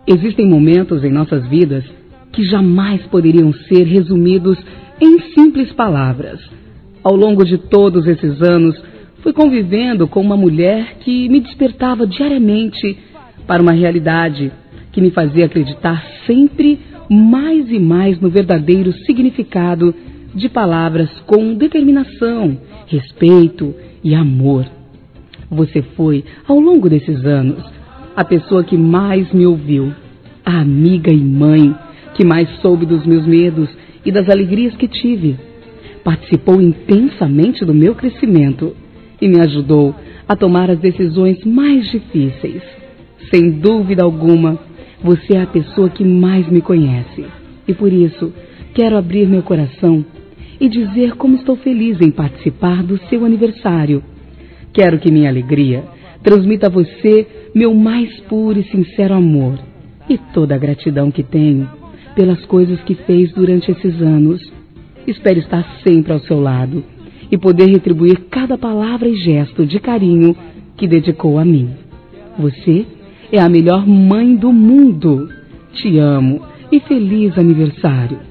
Existem momentos em nossas vidas que jamais poderiam ser resumidos em simples palavras. Ao longo de todos esses anos, fui convivendo com uma mulher que me despertava diariamente para uma realidade que me fazia acreditar sempre mais e mais no verdadeiro significado de palavras com determinação, respeito e amor. Você foi, ao longo desses anos, a pessoa que mais me ouviu, a amiga e mãe que mais soube dos meus medos e das alegrias que tive. Participou intensamente do meu crescimento e me ajudou a tomar as decisões mais difíceis. Sem dúvida alguma, você é a pessoa que mais me conhece. E por isso, quero abrir meu coração e dizer como estou feliz em participar do seu aniversário. Quero que minha alegria transmita a você meu mais puro e sincero amor e toda a gratidão que tenho pelas coisas que fez durante esses anos. Espero estar sempre ao seu lado e poder retribuir cada palavra e gesto de carinho que dedicou a mim. Você é a melhor mãe do mundo. Te amo e feliz aniversário.